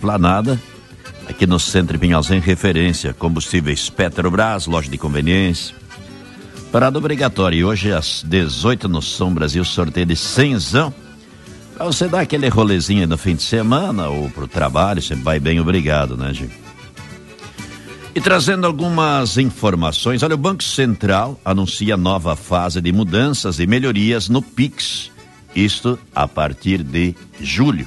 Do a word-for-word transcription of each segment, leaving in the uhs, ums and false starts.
Esplanada, aqui no Centro Pinhalzinho, referência, combustíveis Petrobras, loja de conveniência. Parada obrigatória, e hoje às dezoito no Som Brasil, sorteio de cenzão. Pra você dar aquele rolezinho no fim de semana ou pro trabalho, você vai bem, obrigado, né, gente? E trazendo algumas informações, olha, o Banco Central anuncia nova fase de mudanças e melhorias no Pix, isto a partir de julho.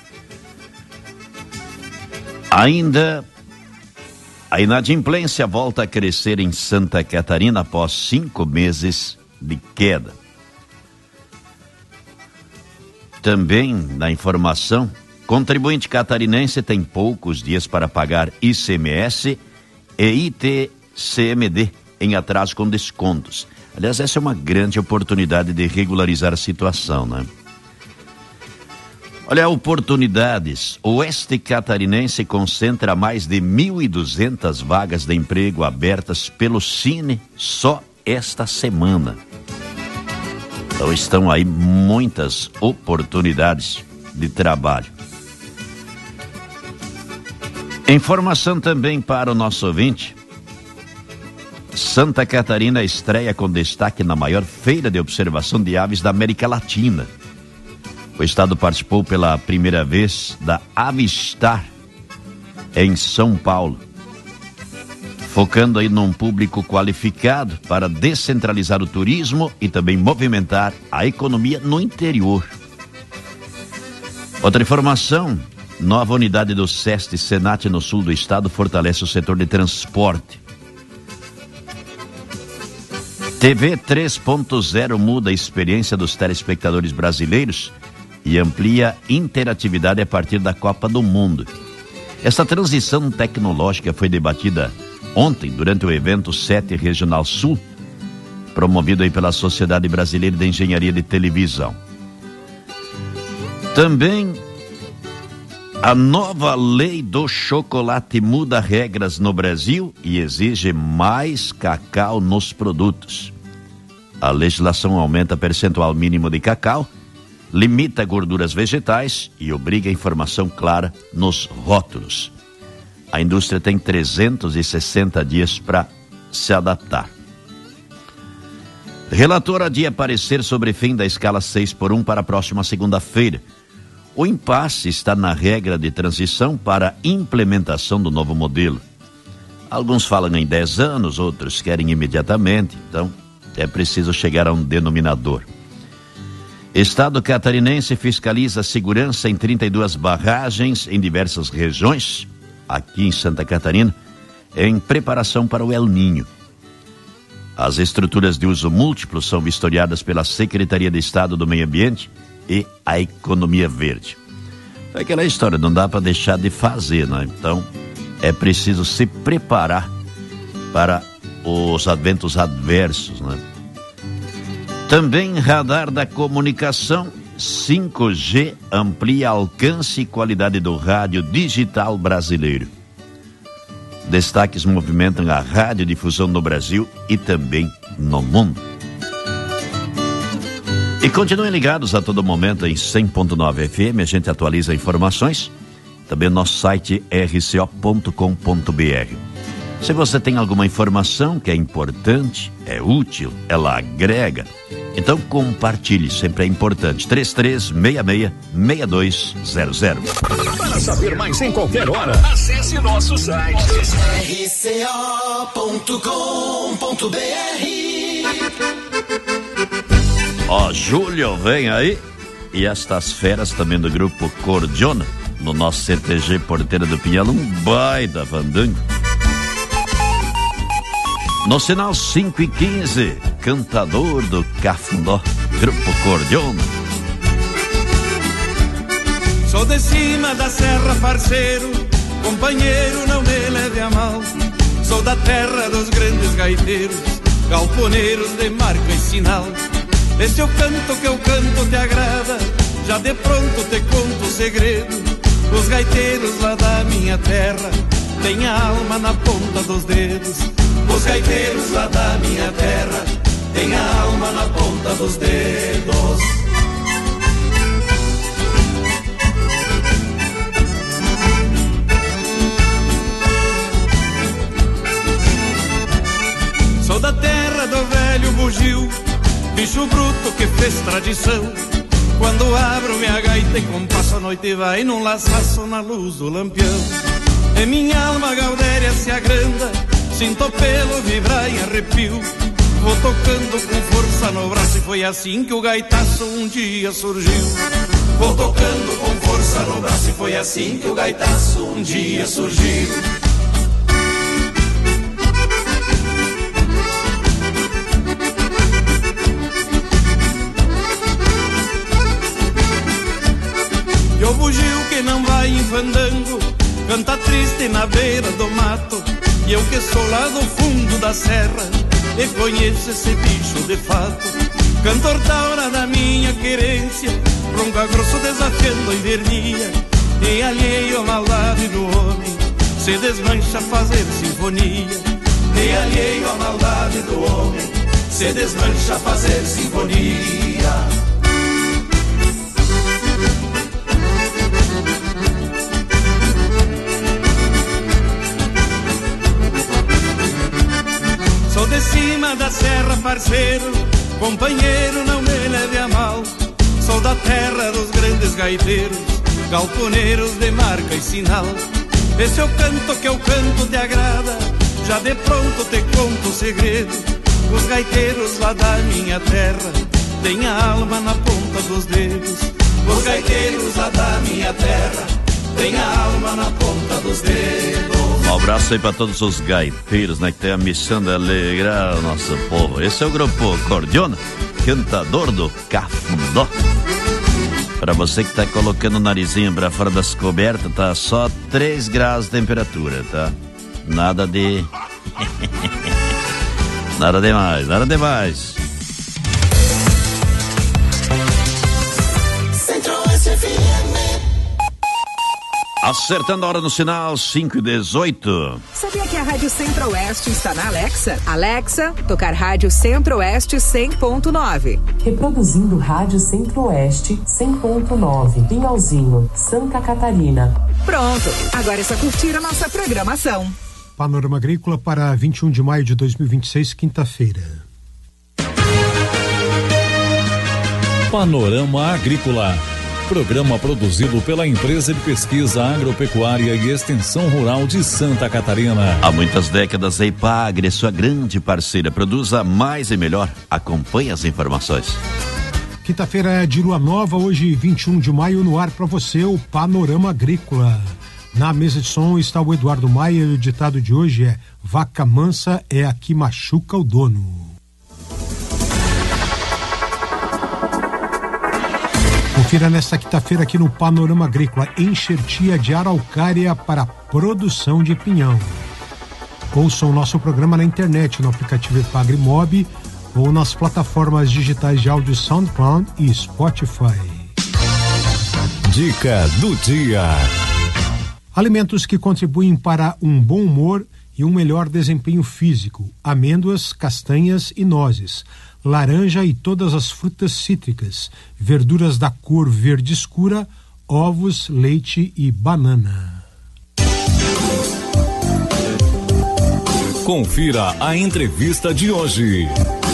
Ainda, a inadimplência volta a crescer em Santa Catarina após cinco meses de queda. Também na informação, contribuinte catarinense tem poucos dias para pagar I C M S e I T C M D em atraso com descontos. Aliás, essa é uma grande oportunidade de regularizar a situação, né? Olha, oportunidades. O Oeste Catarinense concentra mais de mil e duzentas vagas de emprego abertas pelo Cine só esta semana. Então estão aí muitas oportunidades de trabalho. Informação também para o nosso ouvinte. Santa Catarina estreia com destaque na maior feira de observação de aves da América Latina. O estado participou pela primeira vez da Avistar em São Paulo, focando aí num público qualificado para descentralizar o turismo e também movimentar a economia no interior. Outra informação, nova unidade do SEST Senat no sul do estado fortalece o setor de transporte. T V três ponto zero muda a experiência dos telespectadores brasileiros e amplia interatividade a partir da Copa do Mundo. Essa transição tecnológica foi debatida ontem durante o evento sete Regional Sul, promovido aí pela Sociedade Brasileira de Engenharia de Televisão. Também a nova lei do chocolate muda regras no Brasil e exige mais cacau nos produtos. A legislação aumenta o percentual mínimo de cacau, limita gorduras vegetais e obriga a informação clara nos rótulos. A indústria tem trezentos e sessenta dias para se adaptar. Relator adia parecer sobre fim da escala seis por um para a próxima segunda-feira. O impasse está na regra de transição para a implementação do novo modelo. Alguns falam em dez anos, outros querem imediatamente, então é preciso chegar a um denominador. Estado catarinense fiscaliza a segurança em trinta e duas barragens em diversas regiões, aqui em Santa Catarina, em preparação para o El Ninho. As estruturas de uso múltiplo são vistoriadas pela Secretaria de Estado do Meio Ambiente e a Economia Verde. É aquela história, não dá para deixar de fazer, né? Então, é preciso se preparar para os eventos adversos, né? Também radar da comunicação, cinco G amplia alcance e qualidade do rádio digital brasileiro. Destaques movimentam a radiodifusão no Brasil e também no mundo. E continuem ligados a todo momento em cem ponto nove F M, a gente atualiza informações. Também no nosso site r c o ponto com ponto b r. Se você tem alguma informação que é importante, é útil, ela agrega, então compartilhe, sempre é importante. três três seis seis, seis dois zero zero. Para saber mais em qualquer hora, acesse nosso site r c o ponto com ponto b r. Ó, Júlio vem aí e estas feras também do grupo Cordiona, no nosso C T G Porteira do Pinhal, um baita fandango. No sinal cinco e quinze, cantador do Cafundó, grupo Cordiona. Sou de cima da serra, parceiro, companheiro, não me leve a mal. Sou da terra dos grandes gaiteiros, galponeiros de marca e sinal. Esse é o canto que eu canto te agrada, já de pronto te conto o segredo. Os gaiteiros lá da minha terra têm a alma na ponta dos dedos. Os gaiteiros lá da minha terra têm a alma na ponta dos dedos. fez tradição. Quando abro minha gaita e compasso a noite vai num laçaço na luz do lampião. E minha alma gaudéria se agranda, sinto o pelo vibrar em arrepio. Vou tocando com força no braço e foi assim que o gaitaço um dia surgiu. Vou tocando com força no braço e foi assim que o gaitaço um dia surgiu. E o bugio que não vai em fandango canta triste na beira do mato. E eu que sou lá do fundo da serra e conheço esse bicho de fato. Cantor da hora da minha querência, ronca grosso desafiando a invernia. E alheio à maldade do homem, se desmancha a fazer sinfonia. E alheio à maldade do homem, se desmancha a fazer sinfonia. Sou de cima da serra, parceiro, companheiro, não me leve a mal. Sou da terra dos grandes gaiteiros, galponeiros de marca e sinal. Esse é o canto que eu canto te agrada, já de pronto te conto o segredo. Os gaiteiros lá da minha terra têm a alma na ponta dos dedos. Os gaiteiros lá da minha terra têm a alma na ponta dos dedos. Um abraço aí para todos os gaiteiros, né, que tem a missão de alegrar o nosso povo. Esse é o grupo Cordiona, cantador do Cafundó. Para você que tá colocando o narizinho para fora das cobertas, tá só três graus de temperatura, tá? Nada de... nada demais, nada demais. Acertando a hora no sinal, cinco e dezoito. Sabia que a Rádio Centro-Oeste está na Alexa? Alexa, tocar Rádio Centro-Oeste cem ponto nove. Reproduzindo Rádio Centro-Oeste cem ponto nove, Pinhalzinho, Santa Catarina. Pronto, agora é só curtir a nossa programação. Panorama Agrícola para vinte e um de maio de dois mil e vinte e seis, quinta-feira. Panorama Agrícola. Programa produzido pela Empresa de Pesquisa Agropecuária e Extensão Rural de Santa Catarina. Há muitas décadas a Ipagre é sua grande parceira, produza mais e melhor. Acompanhe as informações. Quinta-feira de lua nova, hoje vinte e um de maio, no ar para você o Panorama Agrícola. Na mesa de som está o Eduardo Maia e o ditado de hoje é: vaca mansa é a que machuca o dono. Confira nesta quinta-feira aqui no Panorama Agrícola: enxertia de araucária para produção de pinhão. Ouça o nosso programa na internet, no aplicativo Ipagre Mob ou nas plataformas digitais de áudio SoundCloud e Spotify. Dica do dia. Alimentos que contribuem para um bom humor e um melhor desempenho físico: amêndoas, castanhas e nozes, laranja e todas as frutas cítricas, verduras da cor verde escura, ovos, leite e banana. Confira a entrevista de hoje.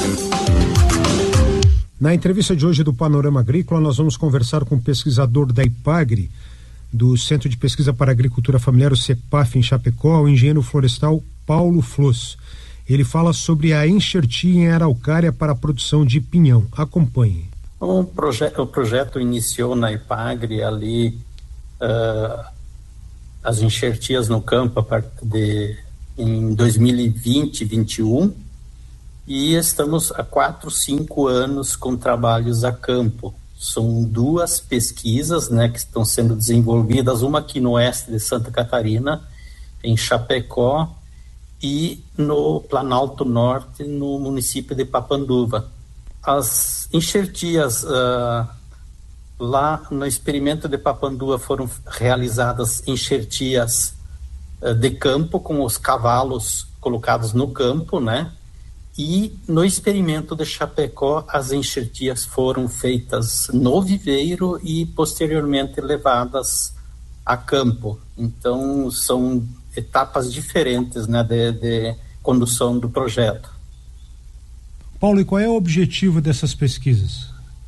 Na entrevista de hoje do Panorama Agrícola, nós vamos conversar com o pesquisador da Ipagre, do Centro de Pesquisa para Agricultura Familiar, o CEPAF, em Chapecó, o engenheiro florestal Paulo Flos. Ele fala sobre a enxertia em araucária para a produção de pinhão. Acompanhe. O, proje- o projeto iniciou na Ipagre ali uh, as enxertias no campo a partir de, em dois mil e vinte, vinte e um, e estamos há quatro, cinco anos com trabalhos a campo. São duas pesquisas, né, que estão sendo desenvolvidas, uma aqui no oeste de Santa Catarina, em Chapecó, e no Planalto Norte, no município de Papanduva. As enxertias uh, lá no experimento de Papanduva foram realizadas enxertias uh, de campo, com os cavalos colocados no campo, né? E no experimento de Chapecó, as enxertias foram feitas no viveiro e posteriormente levadas a campo. Então, são etapas diferentes, né, de, de condução do projeto. Paulo, e qual é o objetivo dessas pesquisas?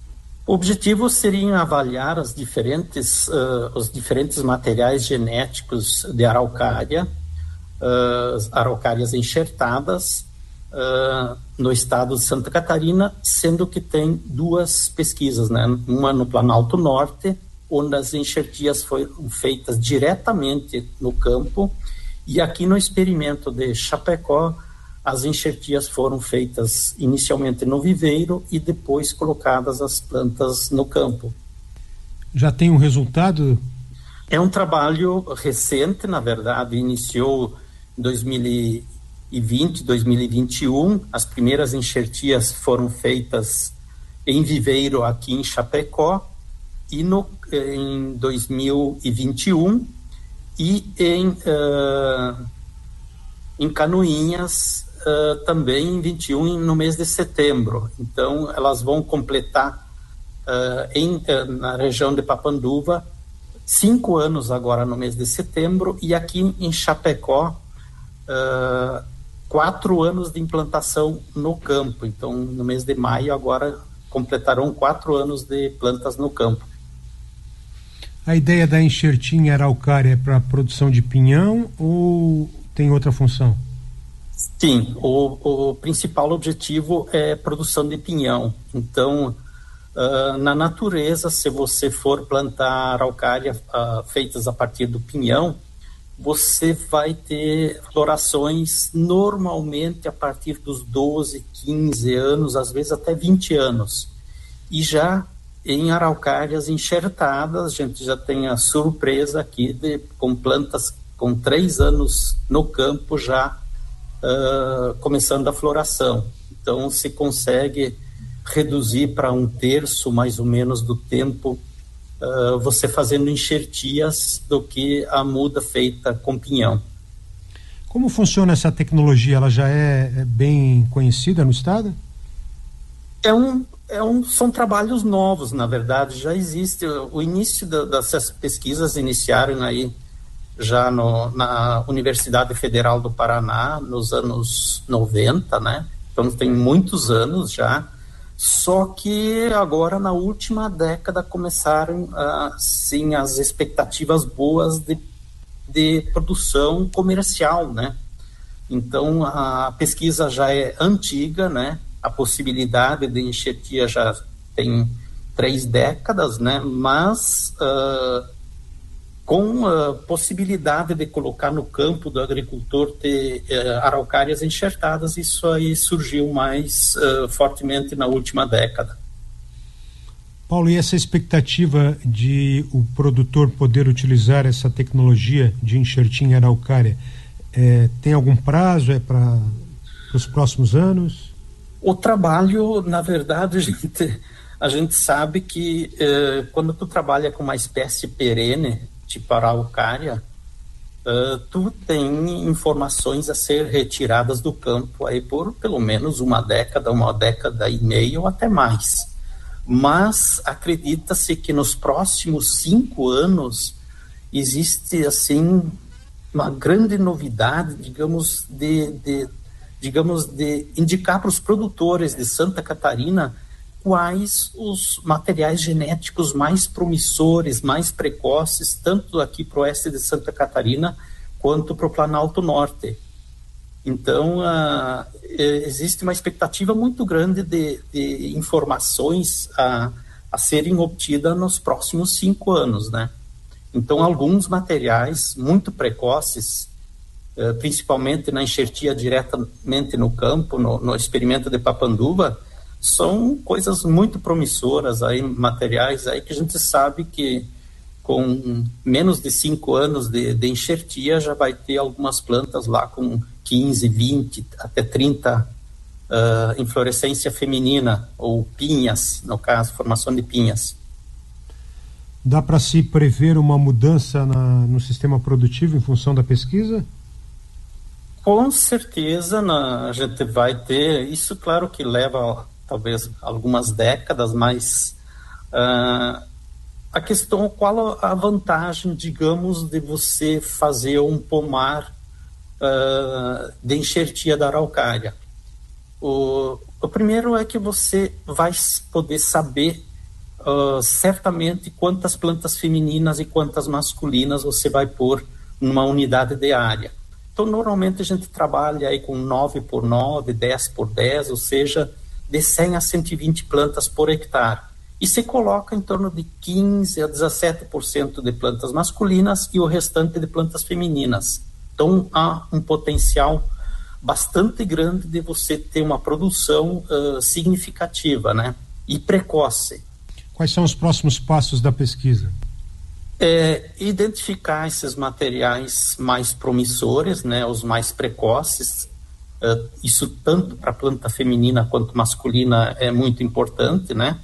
O objetivo seria avaliar as diferentes, uh, os diferentes materiais genéticos de araucária, uh, araucárias enxertadas uh, no estado de Santa Catarina, sendo que tem duas pesquisas, né? Uma no Planalto Norte, onde as enxertias foram feitas diretamente no campo, e aqui no experimento de Chapecó, as enxertias foram feitas inicialmente no viveiro e depois colocadas as plantas no campo. Já tem um resultado? É um trabalho recente, na verdade, iniciou em dois mil e vinte, dois mil e vinte e um. As primeiras enxertias foram feitas em viveiro aqui em Chapecó, e no, em dois mil e vinte e um, e em, uh, em Canoinhas, uh, também em vinte e um, no mês de setembro. Então, elas vão completar uh, em, uh, na região de Papanduva cinco anos agora no mês de setembro, e aqui em Chapecó uh, quatro anos de implantação no campo. Então, no mês de maio agora completarão quatro anos de plantas no campo. A ideia da enxertinha araucária é para produção de pinhão ou tem outra função? Sim, o, o principal objetivo é produção de pinhão. Então, uh, na natureza, se você for plantar araucária uh, feitas a partir do pinhão, você vai ter florações normalmente a partir dos doze, quinze anos, às vezes até vinte anos. E já em araucárias enxertadas, a gente já tem a surpresa aqui de, com plantas com três anos no campo já uh, começando a floração. Então se consegue reduzir para um terço mais ou menos do tempo uh, você fazendo enxertias do que a muda feita com pinhão. Como funciona essa tecnologia? Ela já é, é bem conhecida no estado? É um É um, são trabalhos novos, na verdade, já existe. O início da, dessas pesquisas iniciaram aí já no, na Universidade Federal do Paraná, nos anos noventa, né? Então tem muitos anos já, só que agora na última década começaram assim, as expectativas boas de, de produção comercial, né? Então a pesquisa já é antiga, né? A possibilidade de enxertia já tem três décadas, né? Mas uh, com a possibilidade de colocar no campo do agricultor ter uh, araucárias enxertadas, isso aí surgiu mais uh, fortemente na última década. Paulo, e essa expectativa de o produtor poder utilizar essa tecnologia de enxertinha araucária, é, tem algum prazo? É para os próximos anos? O trabalho, na verdade, a gente, a gente sabe que eh, quando tu trabalha com uma espécie perene, tipo araucária, eh, tu tem informações a ser retiradas do campo aí por pelo menos uma década, uma década e meia ou até mais. Mas acredita-se que nos próximos cinco anos existe, assim, uma grande novidade, digamos, de... de digamos, de indicar para os produtores de Santa Catarina quais os materiais genéticos mais promissores, mais precoces, tanto aqui para o oeste de Santa Catarina quanto para o Planalto Norte. Então, uh, existe uma expectativa muito grande de, de informações a, a serem obtidas nos próximos cinco anos, né? Então, alguns materiais muito precoces, Uh, principalmente na enxertia diretamente no campo, no, no experimento de Papanduva, são coisas muito promissoras, aí, materiais aí que a gente sabe que com menos de cinco anos de, de enxertia já vai ter algumas plantas lá com quinze, vinte, até trinta uh, inflorescência feminina, ou pinhas, no caso, formação de pinhas. Dá para se prever uma mudança na, no sistema produtivo em função da pesquisa? Com certeza, na, a gente vai ter, isso claro que leva talvez algumas décadas, mas uh, a questão, qual a vantagem, digamos, de você fazer um pomar uh, de enxertia da araucária? O, o primeiro é que você vai poder saber uh, certamente quantas plantas femininas e quantas masculinas você vai pôr numa unidade de área. Então, normalmente a gente trabalha aí com nove por nove, dez por dez, ou seja, de cem a cento e vinte plantas por hectare. E se coloca em torno de quinze a dezessete por cento de plantas masculinas e o restante de plantas femininas. Então, há um potencial bastante grande de você ter uma produção uh, significativa, né? E precoce. Quais são os próximos passos da pesquisa? É, identificar esses materiais mais promissores, né, os mais precoces. Uh, isso tanto para a planta feminina quanto masculina é muito importante, né?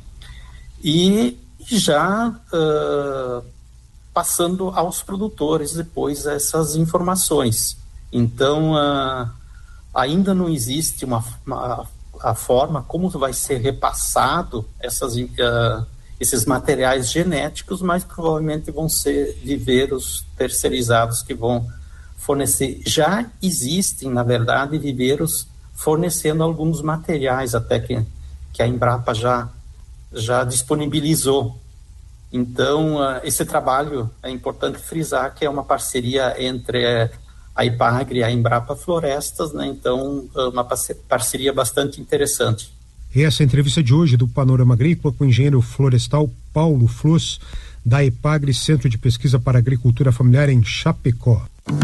E já uh, passando aos produtores depois essas informações. Então, uh, ainda não existe uma, uma a forma como vai ser repassado essas, uh, esses materiais genéticos, mas provavelmente vão ser viveiros terceirizados que vão fornecer. Já existem, na verdade, viveiros fornecendo alguns materiais até que, que a Embrapa já, já disponibilizou. Então, uh, esse trabalho é importante frisar que é uma parceria entre uh, a IPAGRE e a Embrapa Florestas, né? Então, uma parceria bastante interessante. E essa entrevista de hoje do Panorama Agrícola com o engenheiro florestal Paulo Flos, da IPAGRE, Centro de Pesquisa para Agricultura Familiar em Chapecó.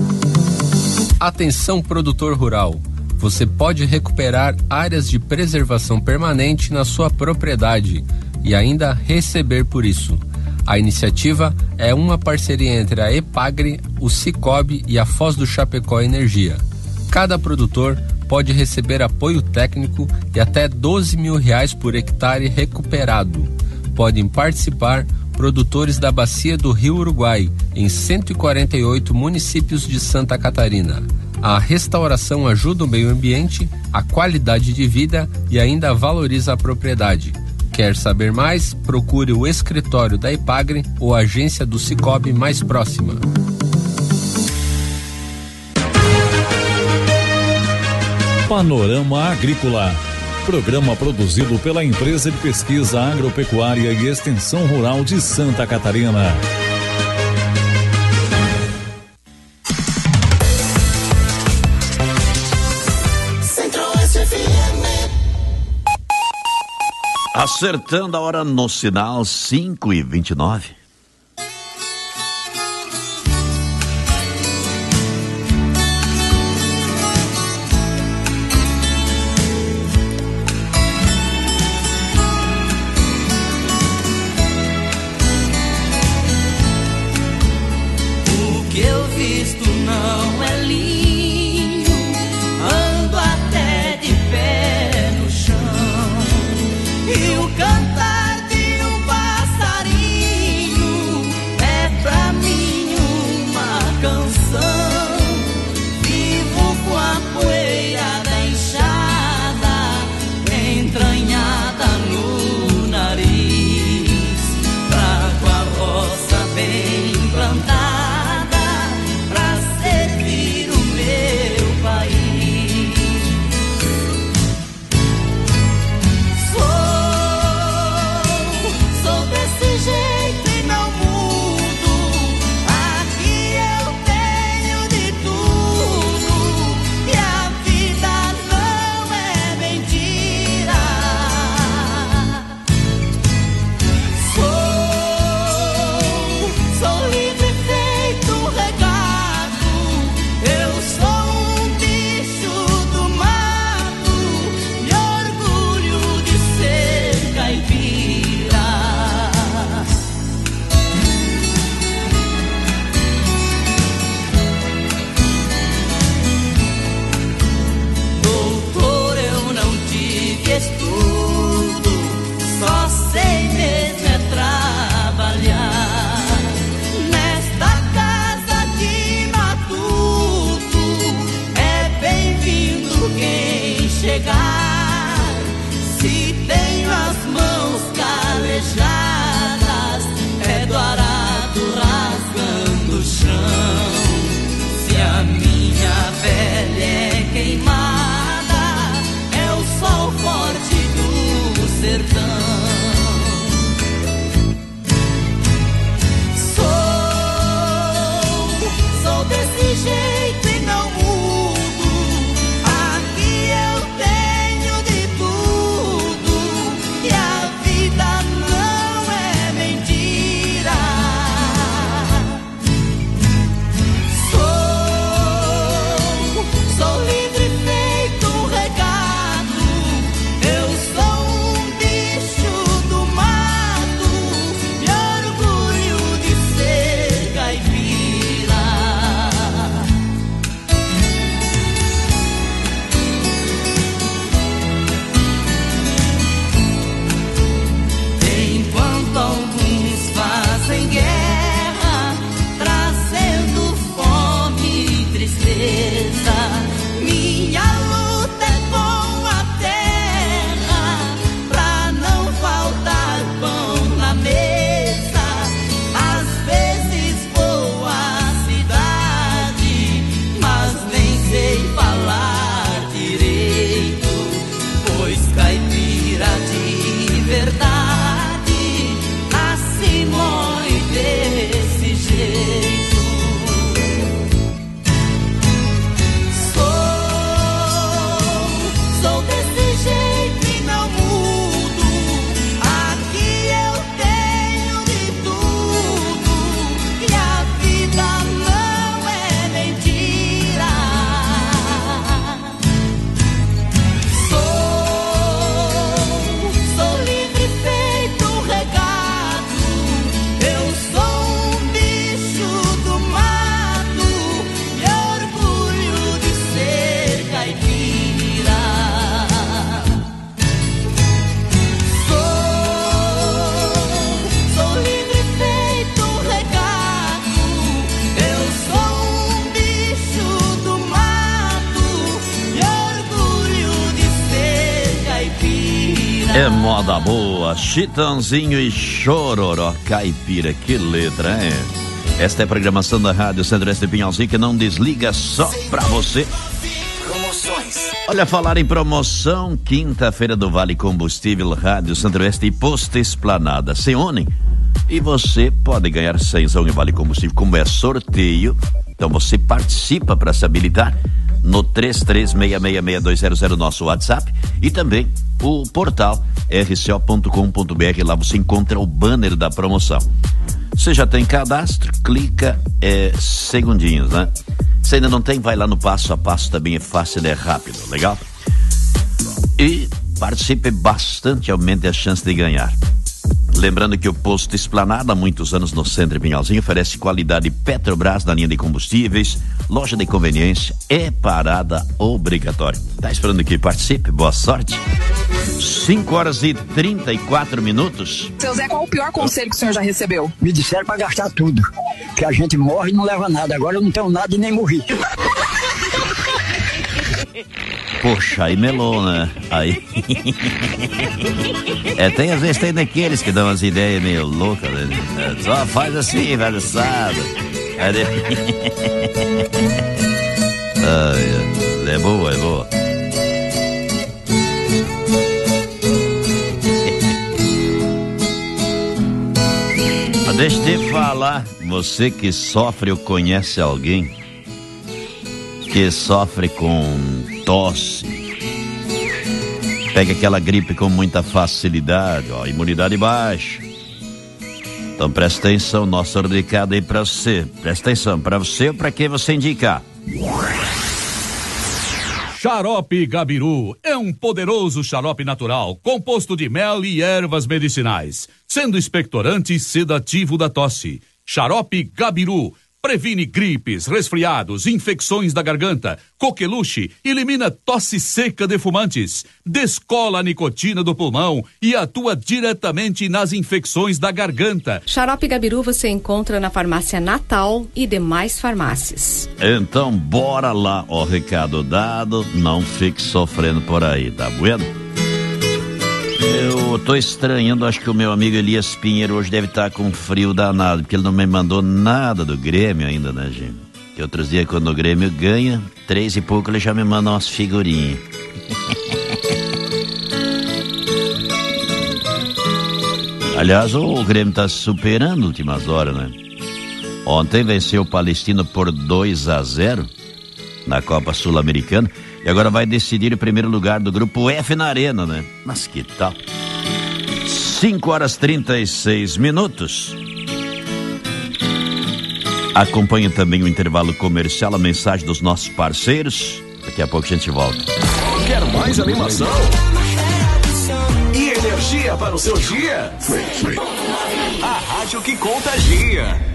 Atenção, produtor rural. Você pode recuperar áreas de preservação permanente na sua propriedade e ainda receber por isso. A iniciativa é uma parceria entre a IPAGRE, o Sicob e a Foz do Chapecó Energia. Cada produtor pode receber apoio técnico e até doze mil reais por hectare recuperado. Podem participar produtores da bacia do Rio Uruguai, em cento e quarenta e oito municípios de Santa Catarina. A restauração ajuda o meio ambiente, a qualidade de vida e ainda valoriza a propriedade. Quer saber mais? Procure o escritório da IPAGRE ou a agência do Sicob mais próxima. Panorama Agrícola. Programa produzido pela Empresa de Pesquisa Agropecuária e Extensão Rural de Santa Catarina. Acertando a hora no sinal cinco e vinte e nove. O que eu visto não é lindo, ando até de pé no chão. E o cantar de um passarinho é pra mim uma canção. Vivo com a poeira da enxada entranhada no nariz. Trago a roça bem plantada pra servir o É moda boa, Chitãozinho e Chororó Caipira, que letra, hein? Esta é a programação da Rádio Centro-Oeste de Pinhalzinho, que não desliga, só pra você. Promoções. Olha, falar em promoção, quinta-feira do Vale Combustível, Rádio Centro-Oeste e Posto Esplanada se unem e você pode ganhar cenzão em Vale Combustível, como é sorteio. Então você participa para se habilitar no três três seis seis seis dois zero zero, nosso WhatsApp, e também o portal r c o ponto com ponto b r. Lá você encontra o banner da promoção. Você já tem cadastro, clica, é segundinhos, né? Se ainda não tem, vai lá no passo a passo, também é fácil, é rápido, legal? E participe bastante, aumente a chance de ganhar. Lembrando que o Posto Esplanada, há muitos anos no centro de Pinhalzinho, oferece qualidade Petrobras na linha de combustíveis, loja de conveniência, é parada obrigatória. Tá esperando que participe? Boa sorte. cinco horas e trinta e quatro minutos. Seu Zé, qual o pior conselho que o senhor já recebeu? Me disseram pra gastar tudo, que a gente morre e não leva nada. Agora eu não tenho nada e nem morri. Poxa, aí melou, né? Aí. É, tem às vezes tem daqueles que dão umas ideias meio loucas, né? É, só faz assim, vai assado. Ah, é boa, é boa. Mas deixa eu te falar, você que sofre ou conhece alguém que sofre com tosse, pega aquela gripe com muita facilidade, ó, imunidade baixa. Então presta atenção, nosso recado aí pra você. Presta atenção, pra você ou pra quem você indicar. Xarope Gabiru é um poderoso xarope natural, composto de mel e ervas medicinais, sendo expectorante e sedativo da tosse. Xarope Gabiru previne gripes, resfriados, infecções da garganta, coqueluche, elimina tosse seca de fumantes, descola a nicotina do pulmão e atua diretamente nas infecções da garganta. Xarope Gabiru você encontra na farmácia Natal e demais farmácias. Então bora lá, ó, recado dado, não fique sofrendo por aí, tá bueno? Eu tô estranhando, acho que o meu amigo Elias Pinheiro hoje deve estar com frio danado, porque ele não me mandou nada do Grêmio ainda, né, gente? Que outros dias, quando o Grêmio ganha, três e pouco, ele já me manda umas figurinhas. Aliás, o Grêmio tá superando últimas horas, né? Ontem venceu o Palestino por dois a zero na Copa Sul-Americana. E agora vai decidir o primeiro lugar do grupo F na Arena, né? Mas que tal? cinco horas e trinta e seis minutos. Acompanhe também o intervalo comercial, a mensagem dos nossos parceiros. Daqui a pouco a gente volta. Quer mais animação? E energia para o seu dia? A rádio que contagia.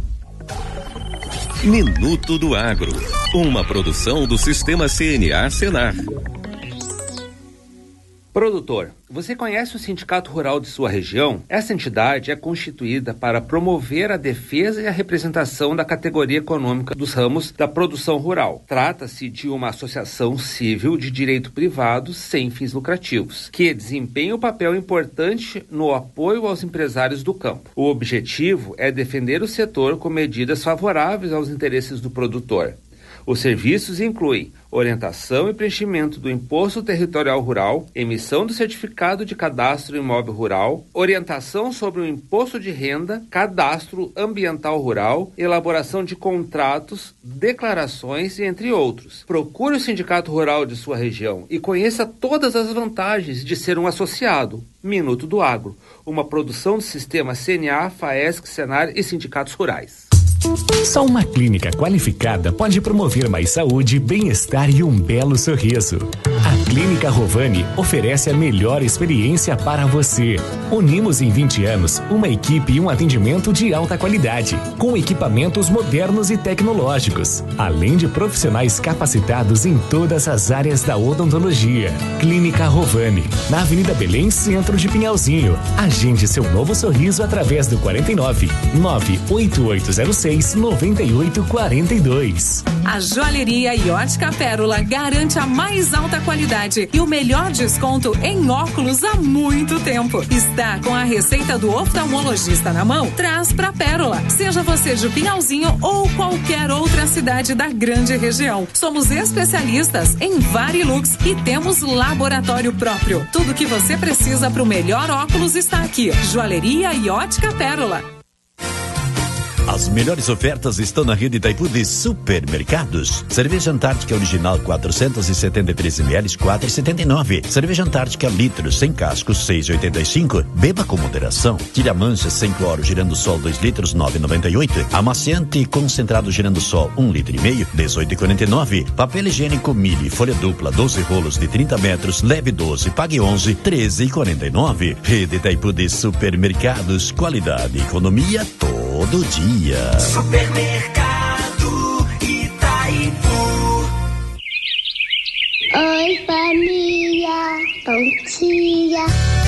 Minuto do Agro, uma produção do Sistema C N A Senar. Produtor, você conhece o Sindicato Rural de sua região? Essa entidade é constituída para promover a defesa e a representação da categoria econômica dos ramos da produção rural. Trata-se de uma associação civil de direito privado sem fins lucrativos, que desempenha um papel importante no apoio aos empresários do campo. O objetivo é defender o setor com medidas favoráveis aos interesses do produtor. Os serviços incluem orientação e preenchimento do Imposto Territorial Rural, emissão do Certificado de Cadastro Imóvel Rural, orientação sobre o Imposto de Renda, Cadastro Ambiental Rural, elaboração de contratos, declarações e entre outros. Procure o Sindicato Rural de sua região e conheça todas as vantagens de ser um associado. Minuto do Agro, uma produção do Sistema C N A, FAESC, Senar e Sindicatos Rurais. Só uma clínica qualificada pode promover mais saúde, bem-estar e um belo sorriso. A Clínica Rovani oferece a melhor experiência para você. Unimos em vinte anos uma equipe e um atendimento de alta qualidade, com equipamentos modernos e tecnológicos, além de profissionais capacitados em todas as áreas da odontologia. Clínica Rovani, na Avenida Belém, centro de Pinhalzinho. Agende seu novo sorriso através do quarenta e nove, nove oito oito zero seis seis, noventa e oito, quarenta e dois. A Joalheria e Ótica Pérola garante a mais alta qualidade e o melhor desconto em óculos há muito tempo. Está com a receita do oftalmologista na mão? Traz pra Pérola. Seja você de Pinhalzinho ou qualquer outra cidade da grande região. Somos especialistas em Varilux e temos laboratório próprio. Tudo que você precisa para o melhor óculos está aqui. Joalheria e Ótica Pérola. As melhores ofertas estão na rede Itaipu de supermercados. Cerveja Antártica original quatrocentos e setenta e três mililitros, quatro reais e setenta e nove. Cerveja Antártica litro sem casco, seis reais e oitenta e cinco. Beba com moderação. Tira mancha sem cloro girando sol dois litros, nove reais e noventa e oito. Amaciante concentrado girando sol um litro e meio, dezoito reais e quarenta e nove. Papel higiênico Mili, folha dupla, doze rolos de trinta metros, leve doze, pague onze, treze reais e quarenta e nove. Rede Itaipu de supermercados, qualidade e economia todo dia. Supermercado Itaipu. Oi, família. Bom dia.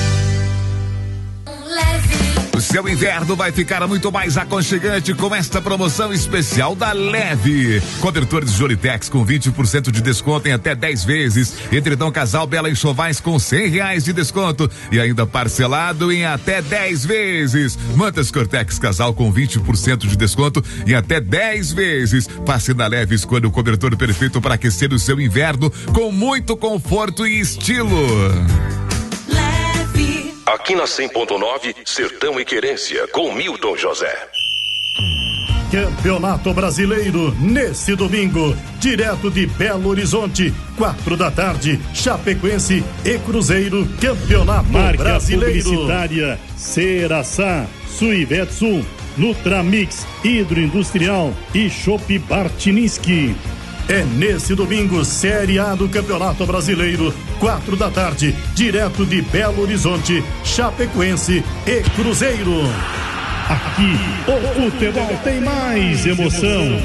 O seu inverno vai ficar muito mais aconchegante com esta promoção especial da Leve. Cobertores Jolitex com vinte por cento de desconto em até dez vezes. Edredom Casal Bela Enxovais com cem reais de desconto e ainda parcelado em até dez vezes. Mantas Cortex Casal com vinte por cento de desconto em até dez vezes. Passe na Leve, escolha o cobertor perfeito para aquecer o seu inverno com muito conforto e estilo. Aqui na cem ponto nove, Sertão e Querência, com Milton José. Campeonato Brasileiro, nesse domingo, direto de Belo Horizonte, quatro da tarde, Chapecoense e Cruzeiro, Campeonato Marca Brasileiro. Publicitária, Ceraçá, Suivetsul, Nutramix, Hidroindustrial e Chopp Bartiniski. É nesse domingo, Série A do Campeonato Brasileiro, quatro da tarde, direto de Belo Horizonte, Chapecoense e Cruzeiro. Aqui, o futebol tem mais emoção.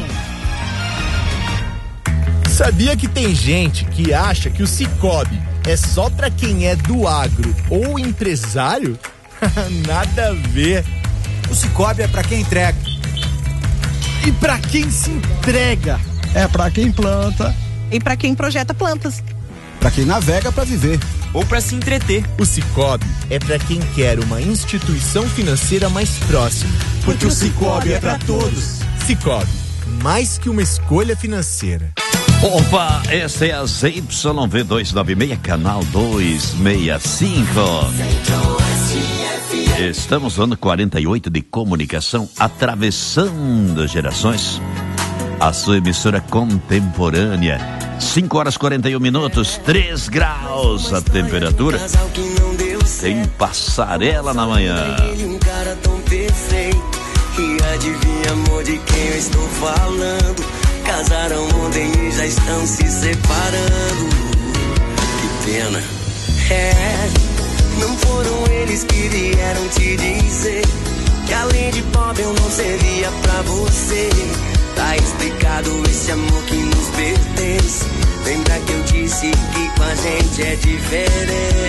Sabia que tem gente que acha que o Cicobi é só pra quem é do agro ou empresário? Nada a ver. O Cicobi é pra quem entrega. E pra quem se entrega? É pra quem planta. E pra quem projeta plantas. Pra quem navega pra viver. Ou pra se entreter. O Cicobi é pra quem quer uma instituição financeira mais próxima. Porque, Porque o Cicobi é pra todos. Cicobi, mais que uma escolha financeira. Opa, essa é a Z Y V duzentos e noventa e seis, canal duzentos e sessenta e cinco. Estamos no ano quarenta e oito de comunicação, atravessando gerações. A sua emissora contemporânea. cinco horas e quarenta e um minutos, três graus a temperatura. Tem passarela na manhã. Um cara tão perfeito. E adivinha, amor, de quem eu estou falando? Casaram ontem e já estão se separando. Que pena. É, não foram eles que vieram te dizer que além de pobre eu não servia pra você. Tá explicado esse amor que nos pertence. Lembra que eu disse que com a gente é diferente.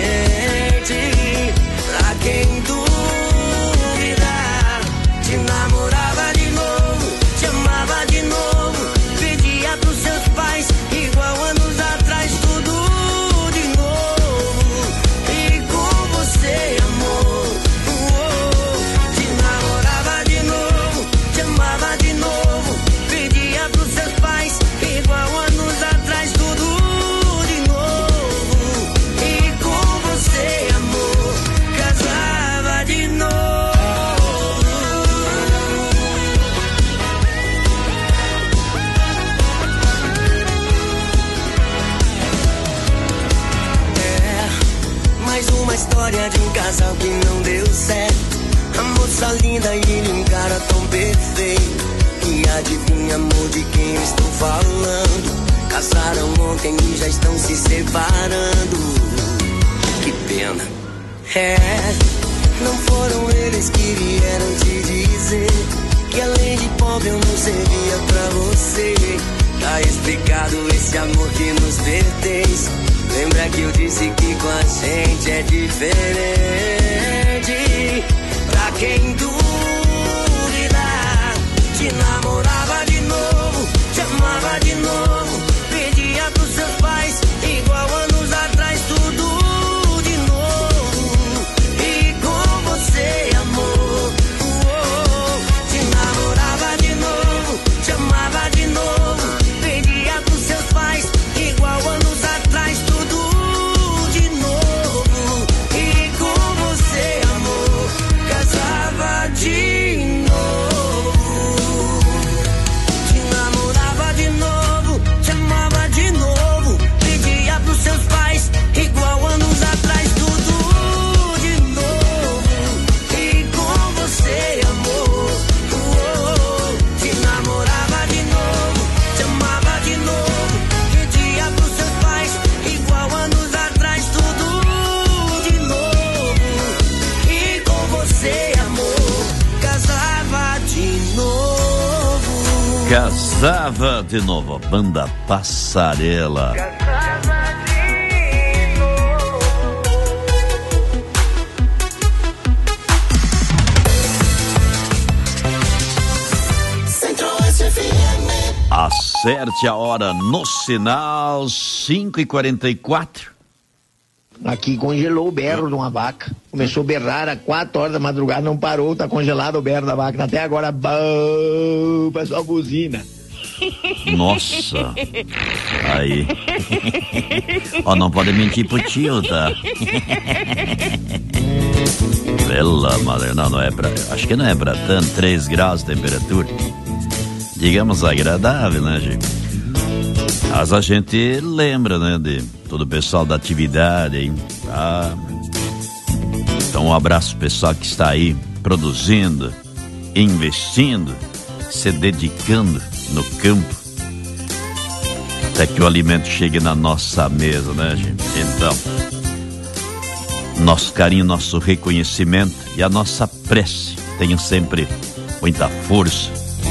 Pra quem duvida, te namorava de novo, te amava de novo, pedia pros seus pais igual anos atrás, tudo de novo. E com você, amor, oh, te namorava de novo, te amava de novo, pedia pros seus pais igual anos atrás, tudo de novo. E com você, amor, casava de novo. É, mais uma história de um casal que não deu certo. A moça linda e ele um cara tão perfeito. E adivinha, amor, de quem eu estou falando? Casaram ontem e já estão se separando. Que pena. É, não foram eles que vieram te dizer que além de pobre eu não servia pra você. Tá explicado esse amor que nos pertence. Lembra que eu disse que com a gente é diferente. Pra quem duvida, te namorava Casava de novo, banda Passarela. Acerte a hora no sinal, cinco e quarenta e quatro. Aqui congelou o berro de uma vaca. Começou a berrar às quatro horas da madrugada, não parou, tá congelado o berro da vaca. Até agora, bom, pessoal buzina. Nossa. Aí. Ó, oh, não pode mentir pro tio, tá? Pela madre, não, não é pra. Acho que não é pra tanto, três graus de temperatura. Digamos agradável, né, gente? Mas a gente lembra, né, de todo o pessoal da atividade, hein? Ah, então um abraço pro pessoal que está aí produzindo, investindo, se dedicando no campo, até que o alimento chegue na nossa mesa, né, gente? Então, nosso carinho, nosso reconhecimento e a nossa prece tenham sempre muita força,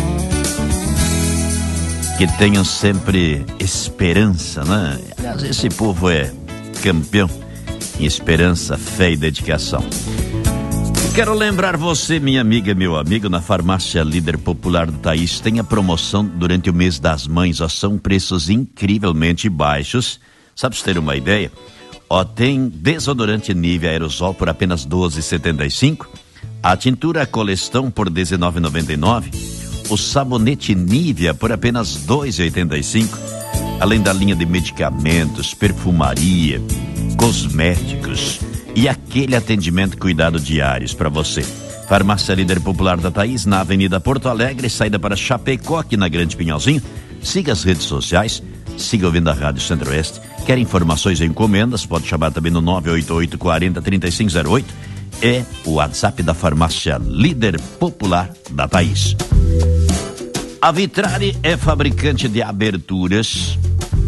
que tenham sempre esperança, né? Aliás, esse povo é campeão em esperança, fé e dedicação. Quero lembrar você, minha amiga e meu amigo, na Farmácia Líder Popular do Thaís tem a promoção durante o mês das mães, ó, são preços incrivelmente baixos. Sabe, pra você ter uma ideia? Ó, tem desodorante Nivea aerosol por apenas doze reais e setenta e cinco centavos, a tintura Colestão por dezenove reais e noventa e nove centavos, o sabonete Nivea por apenas dois reais e oitenta e cinco centavos, além da linha de medicamentos, perfumaria, cosméticos e aquele atendimento e cuidado diários para você. Farmácia Líder Popular da Thaís, na Avenida Porto Alegre, saída para Chapecó, aqui na Grande Pinhalzinho. Siga as redes sociais, siga ouvindo a Rádio Centro-Oeste. Quer informações e encomendas? Pode chamar também no nove oito oito, quarenta, trinta e cinco zero oito. É o WhatsApp da Farmácia Líder Popular da Thaís. A Vitrare é fabricante de aberturas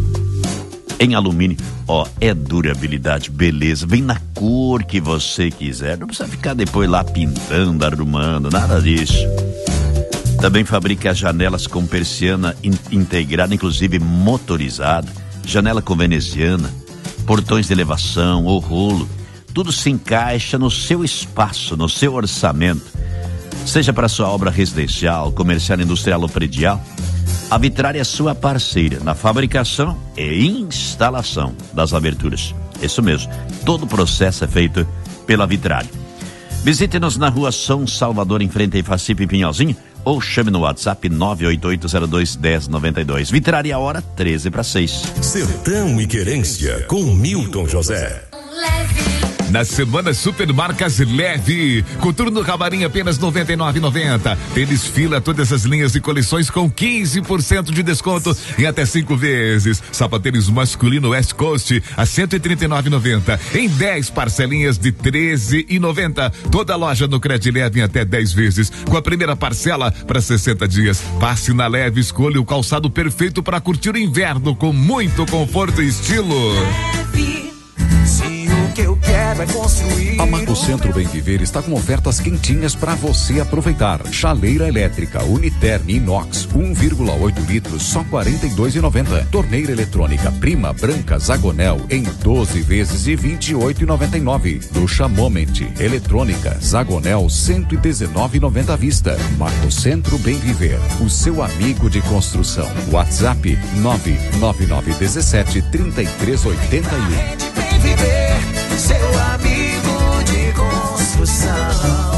em alumínio. Ó, é durabilidade, beleza, vem na cor que você quiser. Não precisa ficar depois lá pintando, arrumando, nada disso. Também fabrica janelas com persiana in- integrada, inclusive motorizada, janela com veneziana, portões de elevação ou rolo. Tudo se encaixa no seu espaço, no seu orçamento. Seja para sua obra residencial, comercial, industrial ou predial, a Vitrare é sua parceira na fabricação e instalação das aberturas. Isso mesmo, todo o processo é feito pela Vitrare. Visite-nos na rua São Salvador, em frente a Ifacipe Pinhalzinho, ou chame no WhatsApp nove oito oito zero dois um zero nove dois. Vitrare, a hora treze para seis. Sertão e Querência com Milton José. Na semana Supermarcas Leve, coturno camarim apenas noventa e nove reais e noventa centavos. Tênis Fila, todas as linhas e coleções com quinze por cento de desconto em até cinco vezes. Sapatênis masculino West Coast a cento e trinta e nove reais e noventa centavos em dez parcelinhas de treze reais e noventa centavos. Toda loja no Cred Leve em até dez vezes, com a primeira parcela para sessenta dias. Passe na Leve, escolha o calçado perfeito para curtir o inverno com muito conforto e estilo. Leve. Se o que eu quero é construir. A Mato Centro Bem Viver está com ofertas quentinhas para você aproveitar. Chaleira elétrica Uniterm Inox um vírgula oito litros, só quarenta e dois reais e noventa centavos. Torneira eletrônica Prima Branca Zagonel em doze vezes e vinte e oito reais e noventa e nove centavos. Ducha Moment eletrônica Zagonel cento e dezenove reais e noventa centavos à vista. Mato Centro Bem Viver, o seu amigo de construção. WhatsApp nove nove nove um sete, três três oito um. Vem viver, seu amigo de construção.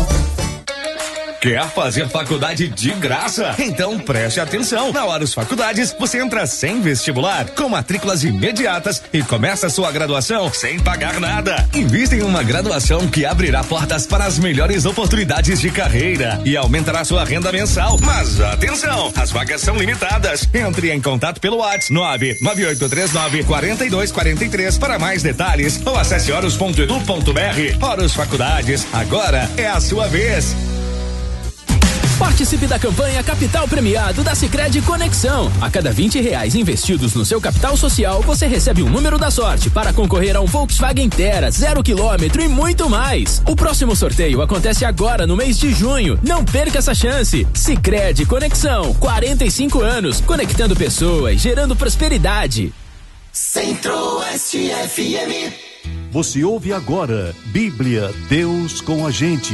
Quer fazer faculdade de graça? Então preste atenção. Na Horus Faculdades, você entra sem vestibular, com matrículas imediatas e começa a sua graduação sem pagar nada. Invista em uma graduação que abrirá portas para as melhores oportunidades de carreira e aumentará sua renda mensal. Mas atenção, as vagas são limitadas. Entre em contato pelo WhatsApp nove nove oito três nove, quatro dois quatro três para mais detalhes ou acesse horus ponto edu ponto br. Horus Faculdades, agora é a sua vez. Participe da campanha Capital Premiado da Sicredi Conexão. A cada vinte reais investidos no seu capital social, você recebe um número da sorte para concorrer a um Volkswagen Tera, zero quilômetro e muito mais. O próximo sorteio acontece agora no mês de junho. Não perca essa chance. Sicredi Conexão, quarenta e cinco anos, conectando pessoas, gerando prosperidade. Centro-Oeste F M. Você ouve agora Bíblia, Deus com a gente.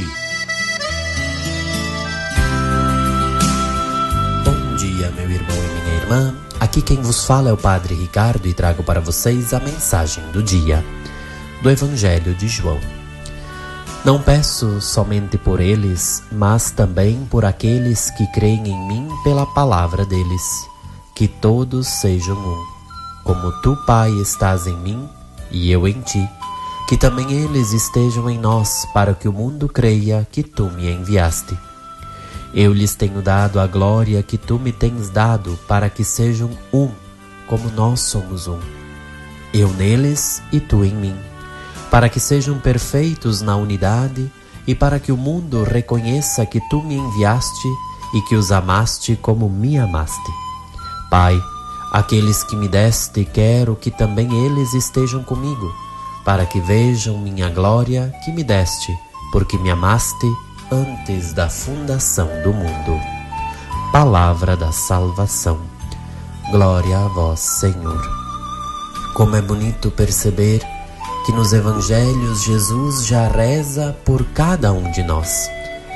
Bom dia, meu irmão e minha irmã. Aqui quem vos fala é o Padre Ricardo e trago para vocês a mensagem do dia do Evangelho de João. Não peço somente por eles, mas também por aqueles que creem em mim pela palavra deles, que todos sejam um. Como tu, Pai, estás em mim e eu em ti, que também eles estejam em nós, para que o mundo creia que tu me enviaste. Eu lhes tenho dado a glória que tu me tens dado, para que sejam um, como nós somos um. Eu neles e tu em mim, para que sejam perfeitos na unidade e para que o mundo reconheça que tu me enviaste e que os amaste como me amaste. Pai, aqueles que me deste, quero que também eles estejam comigo, para que vejam minha glória que me deste, porque me amaste antes da fundação do mundo. Palavra da salvação. Glória a vós, Senhor. Como é bonito perceber que nos evangelhos Jesus já reza por cada um de nós,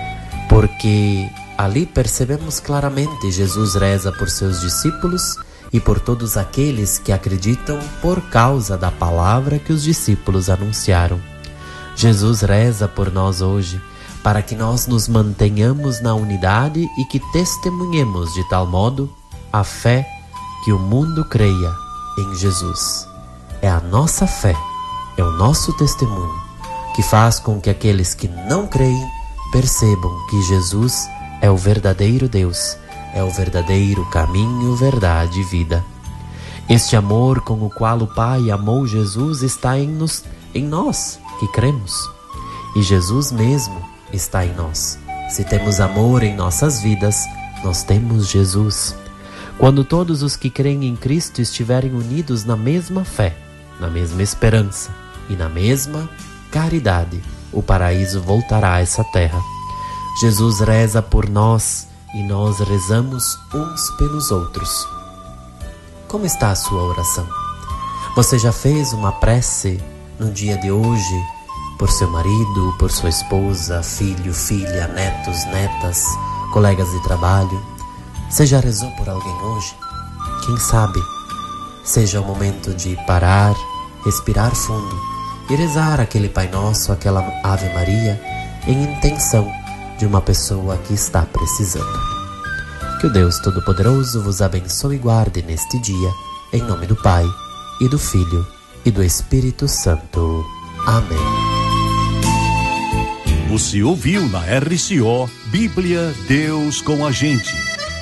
porque ali percebemos claramente Jesus reza por seus discípulos e por todos aqueles que acreditam por causa da palavra que os discípulos anunciaram. Jesus reza por nós hoje, para que nós nos mantenhamos na unidade e que testemunhemos de tal modo a fé que o mundo creia em Jesus. É a nossa fé, é o nosso testemunho, que faz com que aqueles que não creem percebam que Jesus é o verdadeiro Deus, é o verdadeiro caminho, verdade e vida. Este amor com o qual o Pai amou Jesus está em, nos, em nós que cremos. E Jesus mesmo está em nós. Se temos amor em nossas vidas, nós temos Jesus. Quando todos os que creem em Cristo estiverem unidos na mesma fé, na mesma esperança e na mesma caridade, o paraíso voltará a essa terra. Jesus reza por nós e nós rezamos uns pelos outros. Como está a sua oração? Você já fez uma prece no dia de hoje por seu marido, por sua esposa, filho, filha, netos, netas, colegas de trabalho? Você já rezou por alguém hoje? Quem sabe seja o momento de parar, respirar fundo e rezar aquele Pai Nosso, aquela Ave Maria, em intenção de uma pessoa que está precisando. Que o Deus Todo-Poderoso vos abençoe e guarde neste dia, em nome do Pai, e do Filho, e do Espírito Santo. Amém. Você ouviu na R C O Bíblia, Deus com a gente.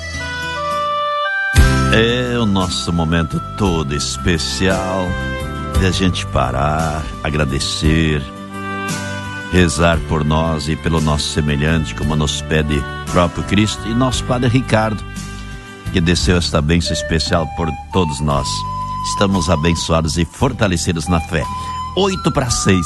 É o nosso momento todo especial de a gente parar, agradecer, rezar por nós e pelo nosso semelhante, como nos pede o próprio Cristo e nosso Padre Ricardo, que desceu esta bênção especial por todos nós. Estamos abençoados e fortalecidos na fé. Oito para seis.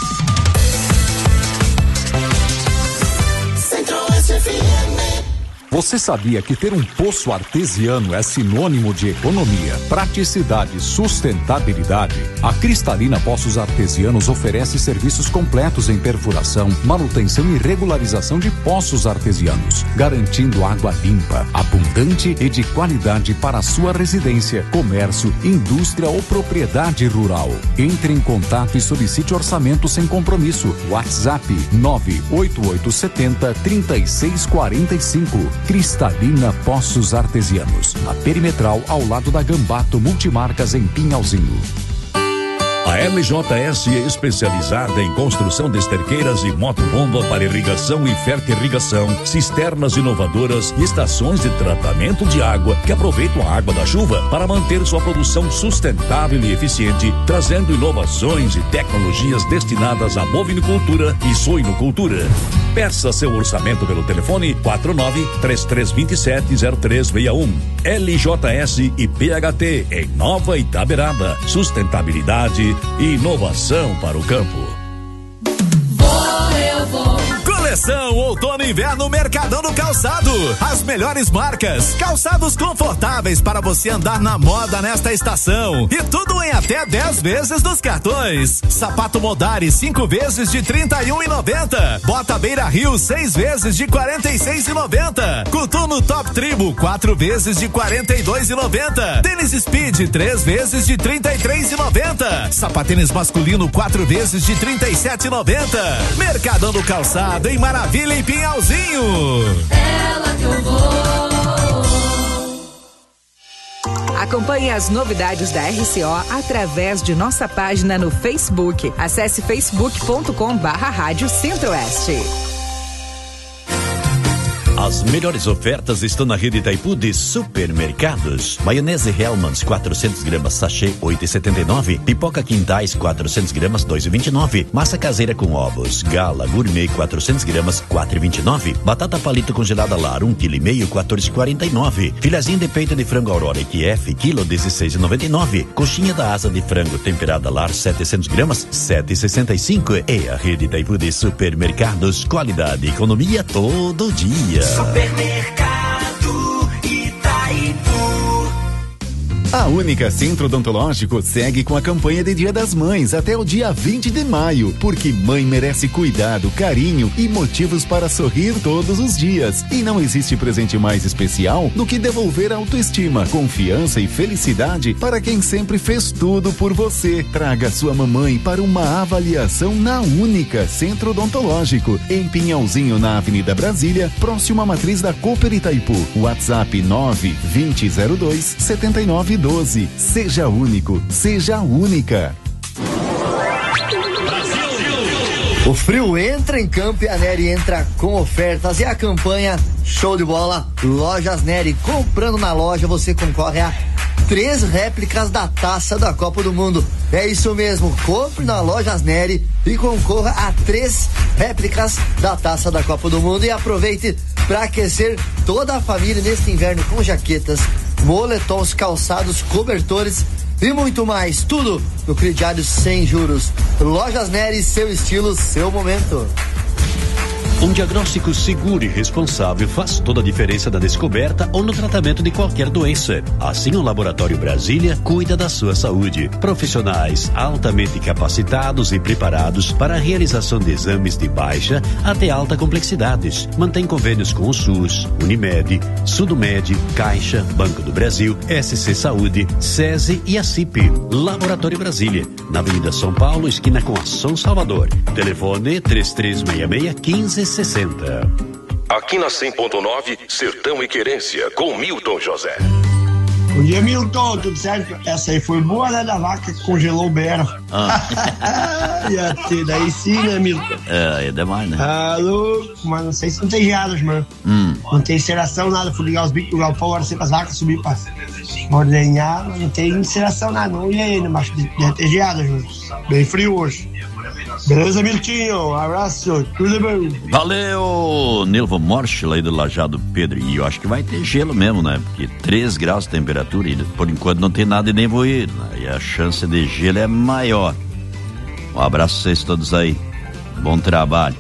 Você sabia que ter um poço artesiano é sinônimo de economia, praticidade e sustentabilidade? A Cristalina Poços Artesianos oferece serviços completos em perfuração, manutenção e regularização de poços artesianos, garantindo água limpa, abundante e de qualidade para a sua residência, comércio, indústria ou propriedade rural. Entre em contato e solicite orçamento sem compromisso. WhatsApp nove oito oito sete zero, três seis quatro cinco. Cristalina Poços Artesianos, na Perimetral, ao lado da Gambato Multimarcas, em Pinhalzinho. A L J S é especializada em construção de esterqueiras e motobomba para irrigação e fertirrigação, cisternas inovadoras e estações de tratamento de água que aproveitam a água da chuva para manter sua produção sustentável e eficiente, trazendo inovações e tecnologias destinadas à bovinicultura e suinocultura. Peça seu orçamento pelo telefone quatro nove três três dois sete zero três seis um. L J S e P H T em Nova Itaberaba. Sustentabilidade e inovação para o campo. Vou, eu vou. Coleção Outono e Inverno Mercadão do Calçado. As melhores marcas, calçados confortáveis para você andar na moda nesta estação. E tudo em até dez vezes dos cartões. Sapato Modari, cinco vezes de trinta e um e noventa. Bota Beira Rio, seis vezes de quarenta e seis e noventa. Coturno Top Tribo, quatro vezes de quarenta e dois e noventa. Tênis Speed, três vezes de trinta e três e noventa. Sapatênis masculino, quatro vezes de trinta e sete e noventa. Mercadão do Calçado em Maravilha e Pinhalzinho. Ela que eu vou. Acompanhe as novidades da R C O através de nossa página no Facebook. Acesse facebook ponto com barra Rádio Centro-Oeste. As melhores ofertas estão na rede Itaipu de supermercados. Maionese Hellmann's quatrocentos gramas sachê oito e setenta e nove. Pipoca Quintais quatrocentos gramas dois e vinte e nove. Massa caseira com ovos Gala Gourmet quatrocentos gramas quatro e vinte e nove. Batata palito congelada Lar um quilo e meio quatorze e quarenta e nove. Filezinho de peito de frango Aurora E Q F quilo dezesseis e noventa e nove. Coxinha da asa de frango temperada Lar setecentos gramas sete e sessenta e cinco. E a rede Itaipu de supermercados, qualidade e economia todo dia. Supermercado Itaipu. A Única Centro Odontológico segue com a campanha de Dia das Mães até o dia vinte de maio, porque mãe merece cuidado, carinho e motivos para sorrir todos os dias. E não existe presente mais especial do que devolver a autoestima, confiança e felicidade para quem sempre fez tudo por você. Traga sua mamãe para uma avaliação na Única Centro Odontológico, em Pinhalzinho, na Avenida Brasília, próximo à matriz da Cooper Itaipu. WhatsApp nove vinte zero dois setenta e nove doze. Seja único, seja única. O frio entra em campo e a Neri entra com ofertas e a campanha show de bola Lojas Neri. Comprando na loja você concorre a três réplicas da Taça da Copa do Mundo. É isso mesmo, compre na Lojas Neri e concorra a três réplicas da Taça da Copa do Mundo e aproveite para aquecer toda a família neste inverno com jaquetas, moletons, calçados, cobertores e muito mais. Tudo no crediário sem juros. Lojas Neri, seu estilo, seu momento. Um diagnóstico seguro e responsável faz toda a diferença na descoberta ou no tratamento de qualquer doença. Assim, o Laboratório Brasília cuida da sua saúde. Profissionais altamente capacitados e preparados para a realização de exames de baixa até alta complexidades. Mantém convênios com o SUS, Unimed, Sudomed, Caixa, Banco do Brasil, S C Saúde, SESI e a C I P. Laboratório Brasília, na Avenida São Paulo, esquina com a São Salvador. Telefone três três seis seis, quinze sessenta. Aqui na cem ponto nove, Sertão e Querência, com Milton José. Bom dia, Milton, tudo certo? Essa aí foi boa, né, da vaca que congelou o berro. Ah. E até daí sim, né, Milton? É, é demais, né? Ah, louco, mas não sei se não tem geadas, mano. Hum. Não tem enceração, nada. Fui ligar os bicos do galpão, agora sei que as vacas subir pra ordenhar, mas não tem enceração, nada. Não ia ainda, mas deve ter geadas, mano. Bem frio hoje. Beleza, Miltinho? Um abraço, tudo bem? Valeu, Nilva Morsch, lá do Lajado Pedro. E eu acho que vai ter gelo mesmo, né? Porque três graus de temperatura e por enquanto não tem nada de nevoeiro, né? E a chance de gelo é maior. Um abraço a vocês todos aí. Bom trabalho.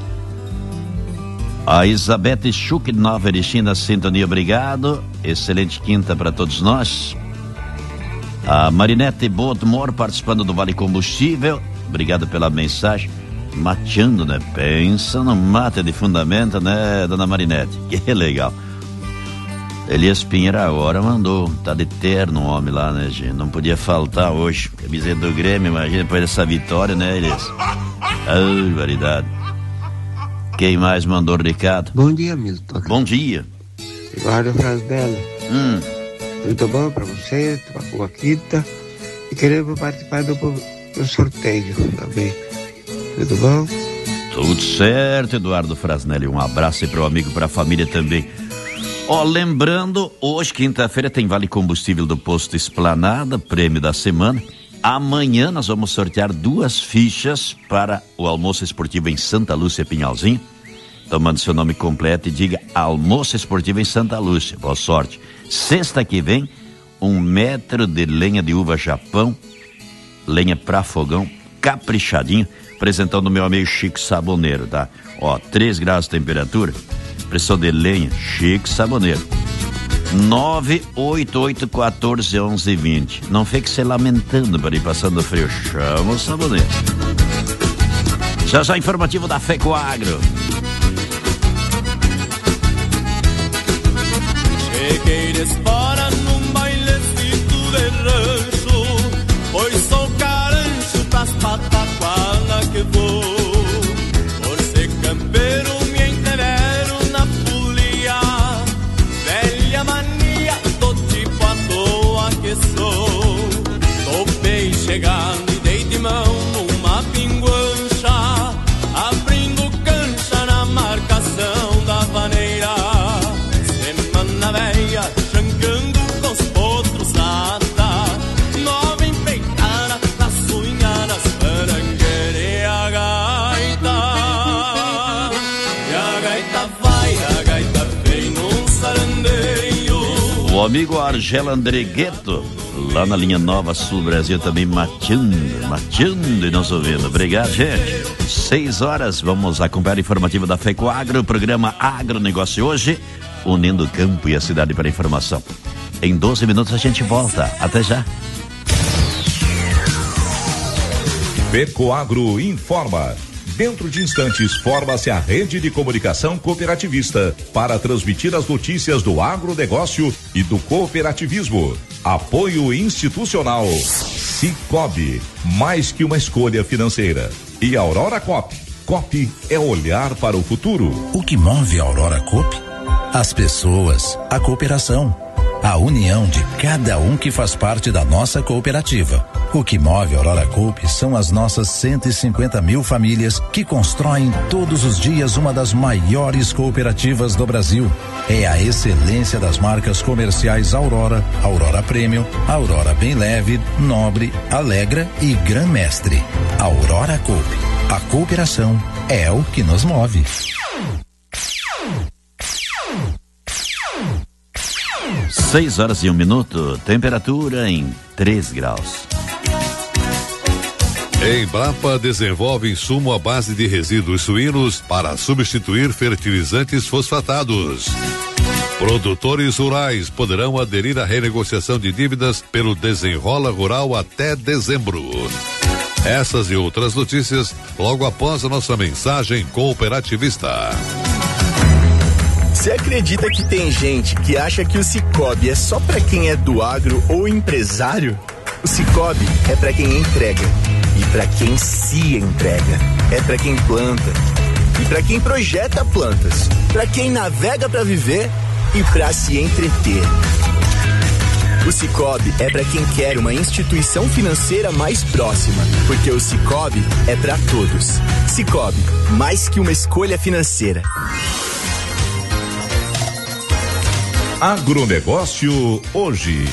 A Isabete Schuch, Nova Erechim, da sintonia, obrigado. Excelente quinta para todos nós. A Marinete Botmore participando do Vale Combustível. Obrigado pela mensagem. Mateando, né? Pensa no mate de fundamento, né, dona Marinete? Que legal. Elias Pinheiro agora mandou. Tá de terno o homem lá, né, gente? Não podia faltar hoje. Camiseta do Grêmio, imagina, depois dessa vitória, né, Elias? Ai, variedade. Quem mais mandou o recado? Bom dia, Milton. Bom dia. Guarda a frase dela. Hum. Muito bom pra você, uma boa quinta. E queremos participar do no sorteio também. Tudo bom? Tudo certo, Eduardo Frasnelli. Um abraço aí pro amigo e pra família também. Ó, lembrando, hoje, quinta-feira, tem Vale Combustível do Posto Esplanada, prêmio da semana. Amanhã nós vamos sortear duas fichas para o almoço esportivo em Santa Lúcia, Pinhalzinho. Tomando seu nome completo e diga almoço esportivo em Santa Lúcia. Boa sorte. Sexta que vem, um metro de lenha de uva Japão, lenha pra fogão, caprichadinho, apresentando o meu amigo Chico Saboneiro, tá? Ó, três graus de temperatura, pressão de lenha, Chico Saboneiro. nove oito oito um quatro um um dois zero. Não fique se lamentando para ir passando frio. Chama o Saboneiro. Já já informativo da FECOAGRO. Cheguei de espora num bailecito de rancho, pois sou carancho pras pataquanas que vou. Por ser campeiro me entevero na folia, velha mania, tô tipo à toa que sou. Topei chegando e dei de mão numa pinguancha, abrindo cancha na marcação da vaneira. Semana velha, xangando com os potros nada, nova empeitada nas unhas das parangueiras e a gaita. E a gaita vai, a gaita vem num sarandeio. O amigo Argelo Andregueto, lá na linha Nova Sul Brasil, também mateando, mateando e nos ouvindo. Obrigado, gente. Seis horas, vamos acompanhar o informativo da FECOAGRO, o programa Agronegócio hoje, unindo o campo e a cidade para a informação. Em doze minutos a gente volta. Até já. FECOAGRO informa. Dentro de instantes, forma-se a rede de comunicação cooperativista para transmitir as notícias do agronegócio e do cooperativismo. Apoio institucional. Cicobi, mais que uma escolha financeira. E Aurora Coop. Coop é olhar para o futuro. O que move a Aurora Coop? As pessoas, a cooperação, a união de cada um que faz parte da nossa cooperativa. O que move a Aurora Coop são as nossas cento e cinquenta mil famílias que constroem todos os dias uma das maiores cooperativas do Brasil. É a excelência das marcas comerciais Aurora, Aurora Premium, Aurora Bem Leve, Nobre, Alegra e Gran Mestre. Aurora Coop. A cooperação é o que nos move. Seis horas e um minuto, temperatura em três graus. Embrapa desenvolve insumo à base de resíduos suínos para substituir fertilizantes fosfatados. Produtores rurais poderão aderir à renegociação de dívidas pelo Desenrola Rural até dezembro. Essas e outras notícias logo após a nossa mensagem cooperativista. Você acredita que tem gente que acha que o Cicobi é só pra quem é do agro ou empresário? O Cicobi é pra quem entrega e pra quem se entrega. É pra quem planta e pra quem projeta plantas, pra quem navega pra viver e pra se entreter. O Cicobi é pra quem quer uma instituição financeira mais próxima, porque o Cicobi é pra todos. Cicobi, mais que uma escolha financeira. Agronegócio hoje.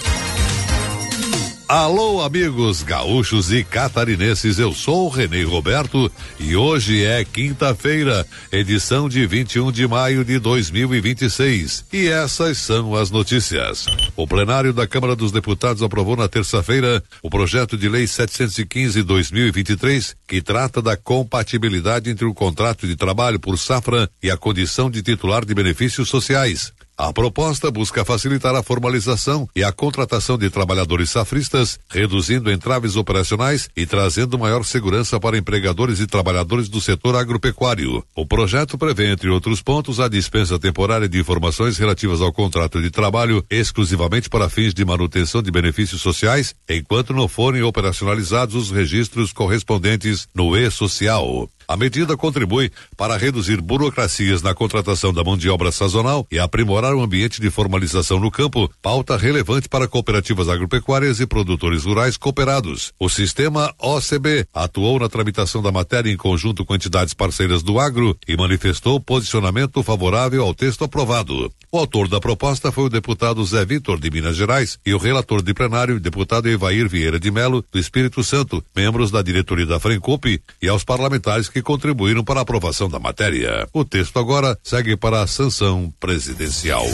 Alô, amigos gaúchos e catarinenses, eu sou o Renê Roberto e hoje é quinta-feira, edição de vinte e um de maio de dois mil e vinte e seis. E essas são as notícias. O plenário da Câmara dos Deputados aprovou na terça-feira o projeto de lei setecentos e quinze barra dois mil e vinte e três, que trata da compatibilidade entre o contrato de trabalho por safra e a condição de titular de benefícios sociais. A proposta busca facilitar a formalização e a contratação de trabalhadores safristas, reduzindo entraves operacionais e trazendo maior segurança para empregadores e trabalhadores do setor agropecuário. O projeto prevê, entre outros pontos, a dispensa temporária de informações relativas ao contrato de trabalho exclusivamente para fins de manutenção de benefícios sociais, enquanto não forem operacionalizados os registros correspondentes no E-Social. A medida contribui para reduzir burocracias na contratação da mão de obra sazonal e aprimorar o ambiente de formalização no campo, pauta relevante para cooperativas agropecuárias e produtores rurais cooperados. O sistema O C B atuou na tramitação da matéria em conjunto com entidades parceiras do agro e manifestou posicionamento favorável ao texto aprovado. O autor da proposta foi o deputado Zé Vitor, de Minas Gerais, e o relator de plenário, deputado Evair Vieira de Melo, do Espírito Santo, membros da diretoria da Frencope, e aos parlamentares que contribuíram para a aprovação da matéria. O texto agora segue para a sanção presidencial.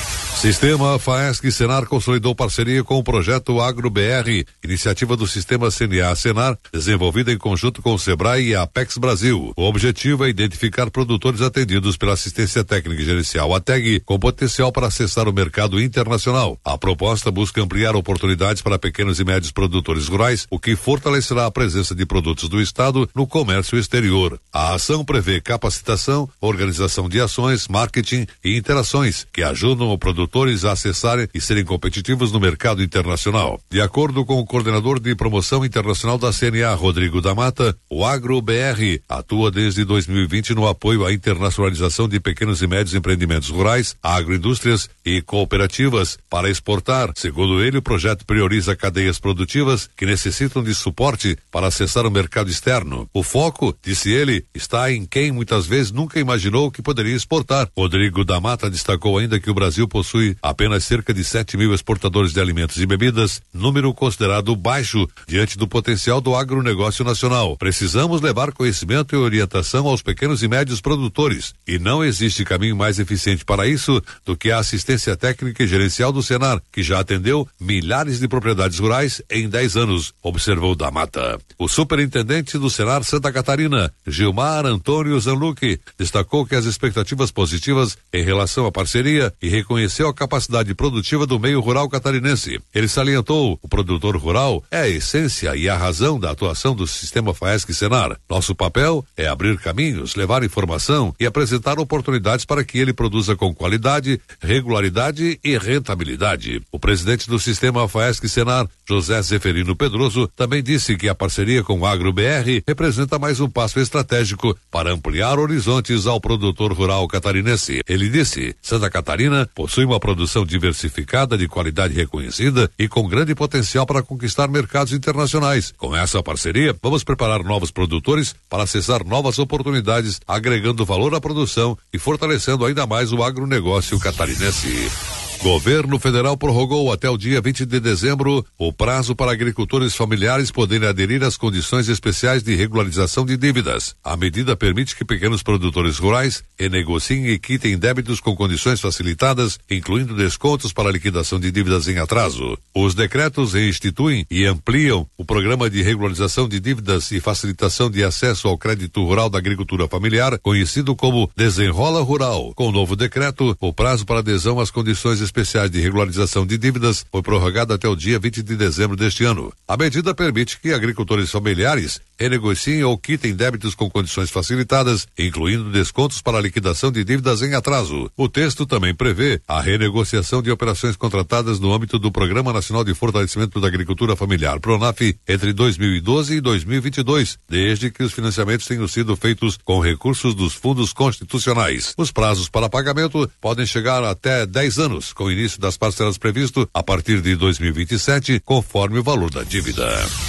Sistema Faesc Senar consolidou parceria com o projeto Agro B R, iniciativa do Sistema C N A Senar, desenvolvida em conjunto com o Sebrae e a Apex Brasil. O objetivo é identificar produtores atendidos pela assistência técnica e gerencial A T E G com potencial para acessar o mercado internacional. A proposta busca ampliar oportunidades para pequenos e médios produtores rurais, o que fortalecerá a presença de produtos do Estado no comércio exterior. A ação prevê capacitação, organização de ações, marketing e interações que ajudam o produtor produtores a acessarem e serem competitivos no mercado internacional. De acordo com o coordenador de promoção internacional da C N A, Rodrigo da Mata, o Agro B R atua desde dois mil e vinte no apoio à internacionalização de pequenos e médios empreendimentos rurais, agroindústrias e cooperativas para exportar. Segundo ele, o projeto prioriza cadeias produtivas que necessitam de suporte para acessar o mercado externo. O foco, disse ele, está em quem muitas vezes nunca imaginou que poderia exportar. Rodrigo da Mata destacou ainda que o Brasil possui apenas cerca de sete mil exportadores de alimentos e bebidas, número considerado baixo diante do potencial do agronegócio nacional. Precisamos levar conhecimento e orientação aos pequenos e médios produtores, e não existe caminho mais eficiente para isso do que a assistência técnica e gerencial do Senar, que já atendeu milhares de propriedades rurais em dez anos, observou da Mata. O superintendente do Senar Santa Catarina, Gilmar Antônio Zanluque, destacou que as expectativas positivas em relação à parceria e reconheceu a capacidade produtiva do meio rural catarinense. Ele salientou: o produtor rural é a essência e a razão da atuação do sistema Faesc Senar. Nosso papel é abrir caminhos, levar informação e apresentar oportunidades para que ele produza com qualidade, regularidade e rentabilidade. O presidente do sistema Faesc Senar, José Zeferino Pedroso, também disse que a parceria com o Agro B R representa mais um passo estratégico para ampliar horizontes ao produtor rural catarinense. Ele disse: Santa Catarina possui uma produção diversificada, de qualidade reconhecida e com grande potencial para conquistar mercados internacionais. Com essa parceria, vamos preparar novos produtores para acessar novas oportunidades, agregando valor à produção e fortalecendo ainda mais o agronegócio catarinense. Governo Federal prorrogou até o dia vinte de dezembro o prazo para agricultores familiares poderem aderir às condições especiais de regularização de dívidas. A medida permite que pequenos produtores rurais renegociem e quitem débitos com condições facilitadas, incluindo descontos para liquidação de dívidas em atraso. Os decretos reinstituem e ampliam o programa de regularização de dívidas e facilitação de acesso ao crédito rural da agricultura familiar, conhecido como Desenrola Rural. Com o novo decreto, o prazo para adesão às condições especiais de regularização de dívidas foi prorrogado até o dia vinte de dezembro deste ano. A medida permite que agricultores familiares renegociem ou quitem débitos com condições facilitadas, incluindo descontos para liquidação de dívidas em atraso. O texto também prevê a renegociação de operações contratadas no âmbito do Programa Nacional de Fortalecimento da Agricultura Familiar, PRONAF, entre dois mil e doze e dois mil e vinte e dois, desde que os financiamentos tenham sido feitos com recursos dos fundos constitucionais. Os prazos para pagamento podem chegar até dez anos, com o início das parcelas previsto a partir de dois mil e vinte e sete, conforme o valor da dívida.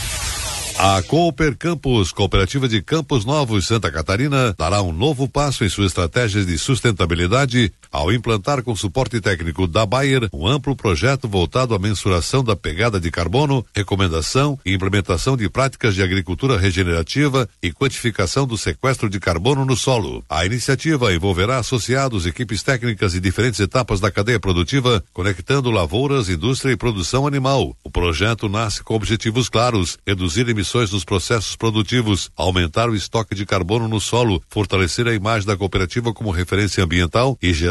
A Cooper Campus, Cooperativa de Campos Novos, Santa Catarina, dará um novo passo em suas estratégias de sustentabilidade ao implantar com suporte técnico da Bayer um amplo projeto voltado à mensuração da pegada de carbono, recomendação e implementação de práticas de agricultura regenerativa e quantificação do sequestro de carbono no solo. A iniciativa envolverá associados, equipes técnicas e diferentes etapas da cadeia produtiva, conectando lavouras, indústria e produção animal. O projeto nasce com objetivos claros: reduzir emissões nos processos produtivos, aumentar o estoque de carbono no solo, fortalecer a imagem da cooperativa como referência ambiental e gerar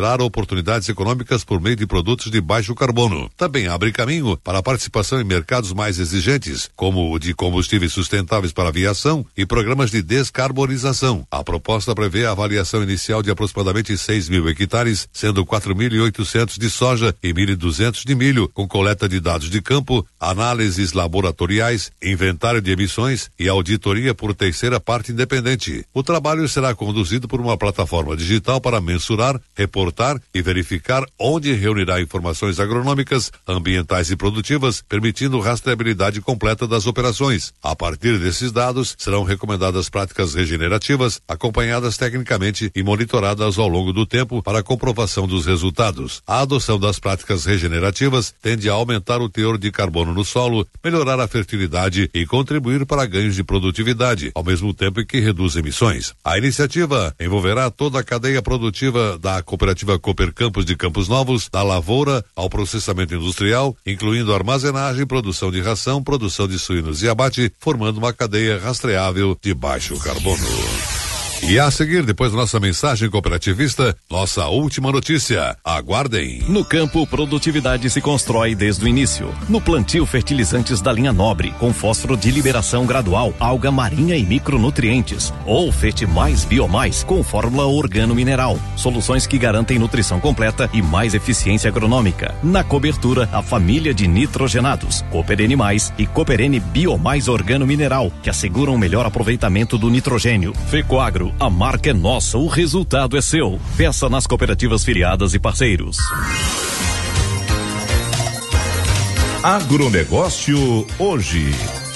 gerar oportunidades econômicas por meio de produtos de baixo carbono. Também abre caminho para a participação em mercados mais exigentes, como o de combustíveis sustentáveis para aviação e programas de descarbonização. A proposta prevê a avaliação inicial de aproximadamente seis mil hectares, sendo quatro mil e oitocentos de soja e mil e duzentos de milho, com coleta de dados de campo, análises laboratoriais, inventário de emissões e auditoria por terceira parte independente. O trabalho será conduzido por uma plataforma digital para mensurar, reportar e verificar onde reunirá informações agronômicas, ambientais e produtivas, permitindo rastreabilidade completa das operações. A partir desses dados, serão recomendadas práticas regenerativas, acompanhadas tecnicamente e monitoradas ao longo do tempo para comprovação dos resultados. A adoção das práticas regenerativas tende a aumentar o teor de carbono no solo, melhorar a fertilidade e contribuir para ganhos de produtividade, ao mesmo tempo em que reduz emissões. A iniciativa envolverá toda a cadeia produtiva da cooperativa Cooper Campos de Campos Novos, da lavoura ao processamento industrial, incluindo armazenagem, produção de ração, produção de suínos e abate, formando uma cadeia rastreável de baixo carbono. E a seguir, depois da nossa mensagem cooperativista, nossa última notícia. Aguardem. No campo, produtividade se constrói desde o início. No plantio, fertilizantes da linha Nobre, com fósforo de liberação gradual, alga marinha e micronutrientes. Ou Fete Mais Biomais, com fórmula organo-mineral. Soluções que garantem nutrição completa e mais eficiência agronômica. Na cobertura, a família de nitrogenados, Cooper N mais e Cooper N Biomais organo-mineral, que asseguram o melhor aproveitamento do nitrogênio. Fecoagro, a marca é nossa, o resultado é seu. Peça nas cooperativas filiadas e parceiros. Agronegócio hoje.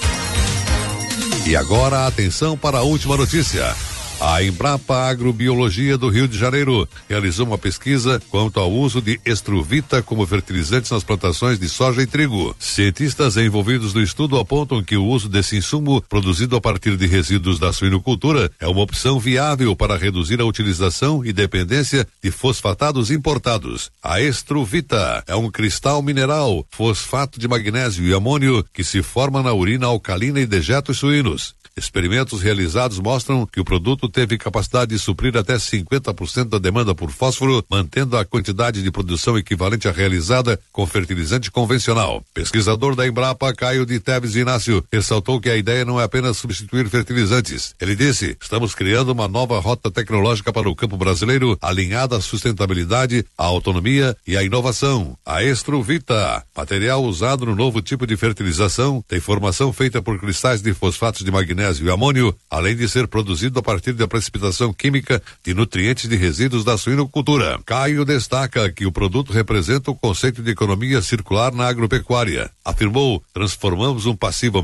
E agora, atenção para a última notícia. A Embrapa Agrobiologia do Rio de Janeiro realizou uma pesquisa quanto ao uso de estruvita como fertilizantes nas plantações de soja e trigo. Cientistas envolvidos no estudo apontam que o uso desse insumo, produzido a partir de resíduos da suinocultura, é uma opção viável para reduzir a utilização e dependência de fosfatados importados. A estruvita é um cristal mineral, fosfato de magnésio e amônio, que se forma na urina alcalina e dejetos suínos. Experimentos realizados mostram que o produto teve capacidade de suprir até cinquenta por cento da demanda por fósforo, mantendo a quantidade de produção equivalente à realizada com fertilizante convencional. Pesquisador da Embrapa, Caio de Teves Inácio, ressaltou que a ideia não é apenas substituir fertilizantes. Ele disse: estamos criando uma nova rota tecnológica para o campo brasileiro, alinhada à sustentabilidade, à autonomia e à inovação. A estruvita, material usado no novo tipo de fertilização, tem formação feita por cristais de fosfatos de magnésio e amônio, além de ser produzido a partir da precipitação química de nutrientes de resíduos da suinocultura. Caio destaca que o produto representa o conceito de economia circular na agropecuária. Afirmou: transformamos um passivo